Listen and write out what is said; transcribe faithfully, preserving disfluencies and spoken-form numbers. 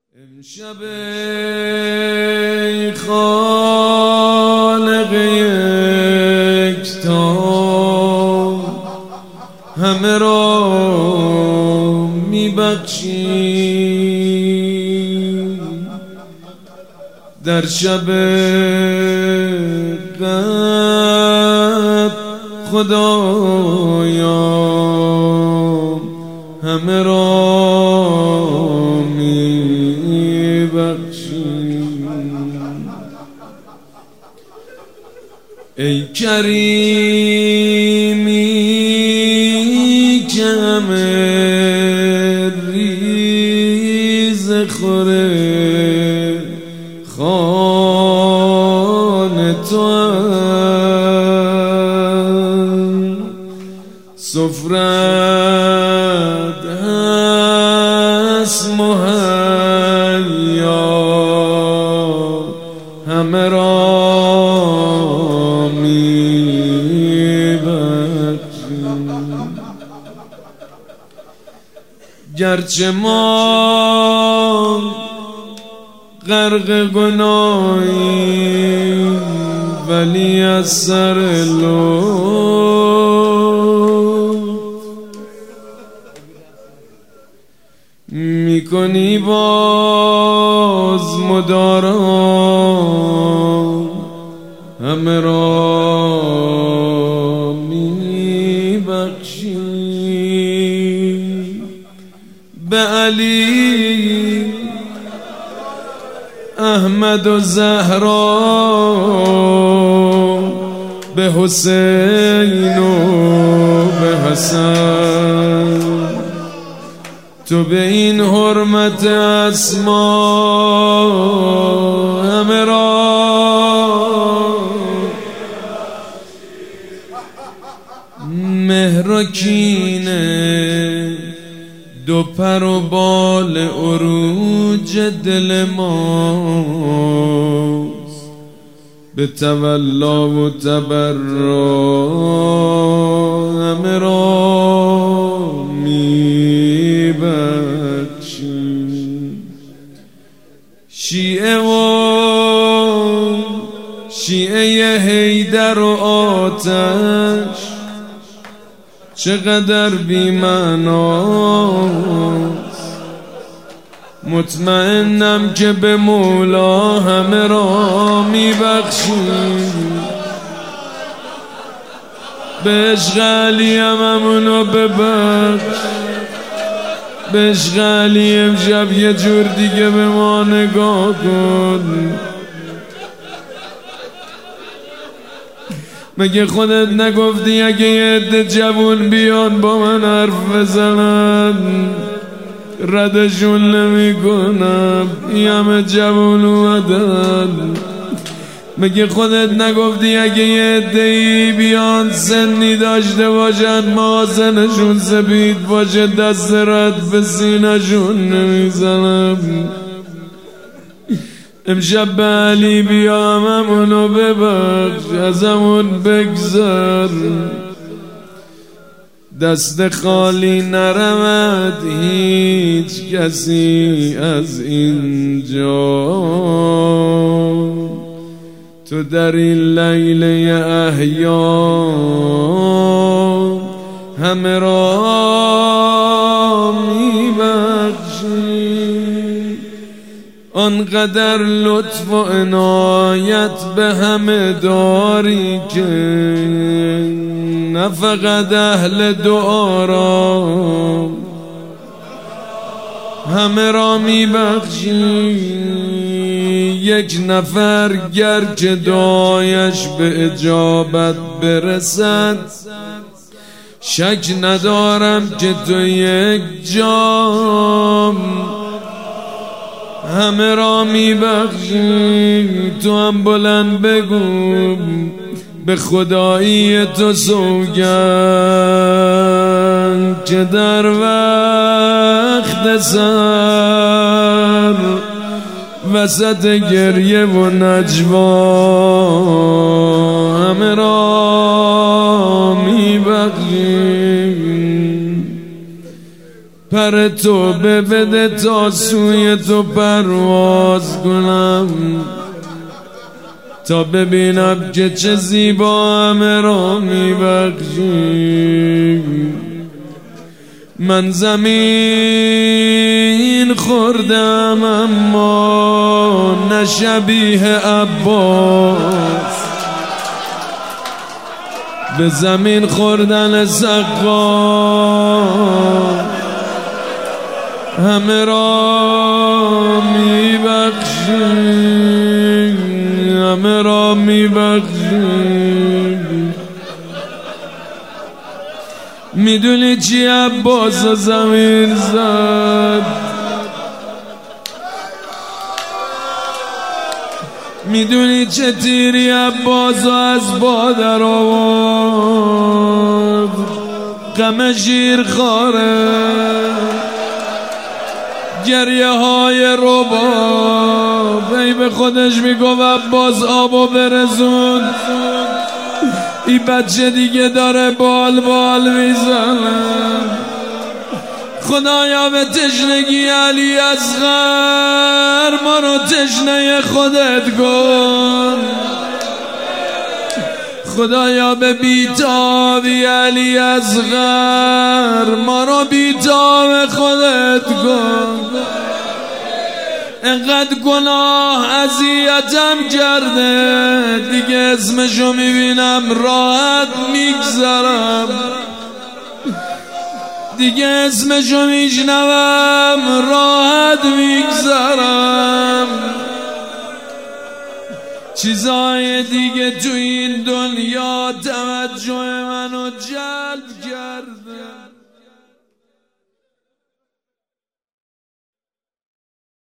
امشب ای خالق یکتا همه را میبخشی، در شب قدر خدایا همه را میبخشی. ای کریمی که همه ریز خوره خانه تو هم سفرت هست مهیا همه را میبخشی. گرچه ما غرق گناهیم ولی از سر لطف میکنی باز مدارا همه را میبخشی. به علی احمد و زهرا به حسین و به حسن تو به این حرمت اسما همه را مهر و کینه دو پر و بال عروج دل ماست، به تولا و تبرا همه را میبخشی. شیعه و شیعه حیدر و آتش چقدر بی معناست، مطمئنم که به مولا همه را میبخشی. به عشق علی هم همونو ببخش، به عشق علی امشب یه جور دیگه به ما نگاه کن. مگه خودت نگفتی اگه یه عده جوون بیان با من حرف بزنن ردشون نمی کنم، این همه جوون اومدن. مگه خودت نگفتی اگه یه عده‌ای بیان سنی داشته باشن مازنشون سپید باشه دست رد به سینه‌شون نمیزنم. امشب به علی بیا همونو ببخش، از همون بگذر، دست خالی نرمد هیچ کسی از اینجا. تو در این لیله احیا همه را میبخشی. آنقدر لطف و عنایت به همه داری که نه فقط اهل دعا را همه را میبخشی. یک نفر گرچه دعایش به اجابت برسد شک ندارم که تو یک جام همه را میبخشی. تو هم بلند بگو به خدایی تو سوگند که در وقت سر وسط گریه و نجوا همه را میبخشی. پر تو بده تا سوی تو پرواز کنم، تا ببینم که چه زیبا همه را میبخشی. من زمین خوردم اما نه شبیه عباس، به زمین خوردن سقا همه را میبخشی، همه را میبخشی. میدونی چی عباس زمین زد؟ میدونی چه تیری عباس از بادر آورد؟ غم شیر خاره، گریه های رباب. ای به خودش میگو عباس آبو برسون، ای بچه دیگه داره بال بال میزنه. خدایا به تشنگی علی اصغر ما رو تشنه خودت کن. خدایا به بیتابی علی اصغر ما رو بیتاب خودت کن. انقدر گناه اذیتم کرده دیگه اسمشو میبینم راحت میگذرم، دیگه اسمشو میشنوم راحت میگذرم. چیزای دیگه تو این دنیا توجه